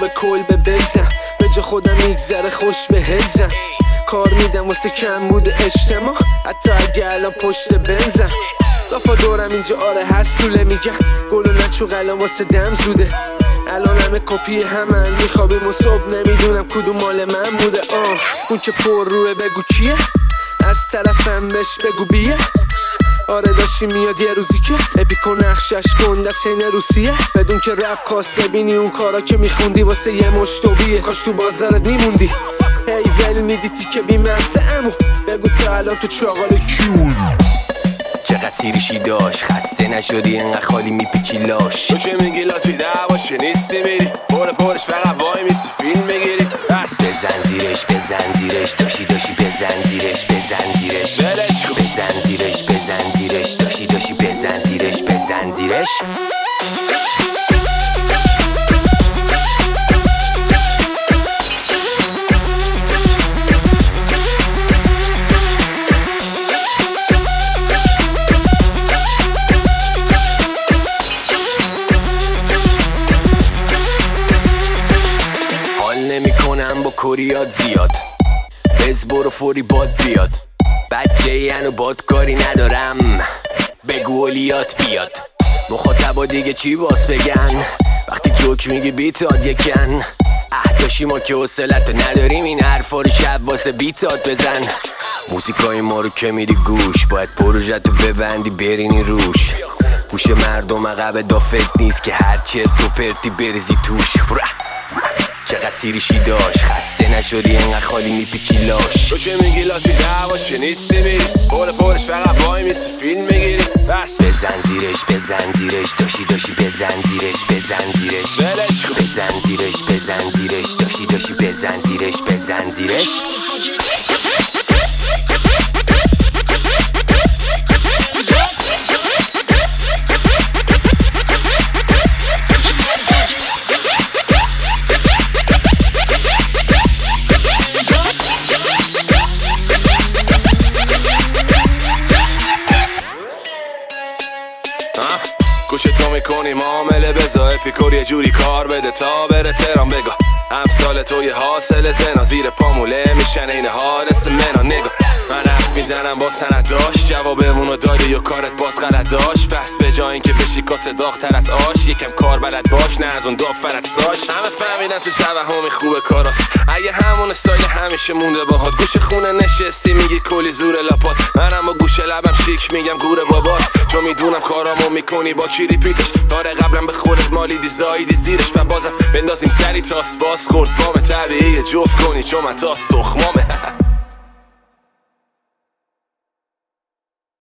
به کلبه بزن، به جا خودم میگذره خوش به هزم. کار میدم واسه کم بوده اجتماع، حتی اگه الان پشت بنزم. دافا دورم اینجا آره هست طوله میگن، گل و نچو قلم واسه دم زوده. الان همه کپی همن، میخوابیم و صبح نمیدونم کدوم مال من بوده. اون که پر روه بگو کیه، از طرفم بش بگو بیه. آره داشتی میاد یه روزی که اپیکو نقشش گنده سین روسیه. بدون که رپ کاسه بینی اون کارا که میخوندی واسه یه مشتویه. کاش تو بازارت میموندی هی ول میدی تیکه بیمرسه. امو بگو تا الان تو چاقال کیون چقدر سیریشی داشت، خسته نشدی انقدر خالی میپیچی لاش. تو که میگی لا توی دعواشه نیستی میری پرش فقط وای میسی فیلم میگیری. بزن زیرش بزن زیرش داشی بزن زیرش بزن زیرش بزن زیرش بزن زیرش داشی بزن زیرش بزن زیرش. نمیکنم با کوریات زیاد، بز برو فوری باد بیاد. بچه ینو باد کاری ندارم، بگو اولیات بیاد. مخاطبا دیگه چی باز بگن وقتی جوک میگی بیتاد یکن. داشی ما که حوصلتو نداریم این حرفا رو شب واسه بیتات بزن. موزیکای ما رو که میری گوش، باید پروژتو ببندی برینی روش. گوش مردم عقب دافت نیست که هرچه تو پرتی بریزی توش. چقدر سیریشی داشت، خسته نشدی انقدر خالی میپیچی لاش. تو که میگی لا توی دعواشه نیستی میری پرش فقط وای میسی فیلم میگیری. بزن زیرش بزن زیرش داشی بزن زیرش بزن زیرش بزن زیرش بزن زیرش داشی بزن زیرش بزن زیرش. گوش تو میکنی معامله بزا اپیکور یه جوری کار بده تا بره تهران. بگاه امثال تو یه حاصل زنا، زیر پاموله میشن این حادث منا. نگاه من حرف میزنم با سند داشت، جوابمونو دادی و کارت باز غلط داشت. پس به جای اینکه بشی کاسه داغ‌تر از آش، یکم کار بلد باش نه از اون دافنت داشت. همه فهمیدن تو توهمی خوبه کاراست، اگه همون استایل همیشه مونده باهات. گوش خونه نشستی میگی کلی زور لاپات، منم با گوش لبم شیک میگم گوره بابات. چون میدونم کارامو میکنی با کی ریپیتش، داره قبلا به خودت مالیدی زایدی زیرش. من بازم بندازیم سری تاس باز خورد بام طبیعی جفت کنی چون من تاس تخمامه.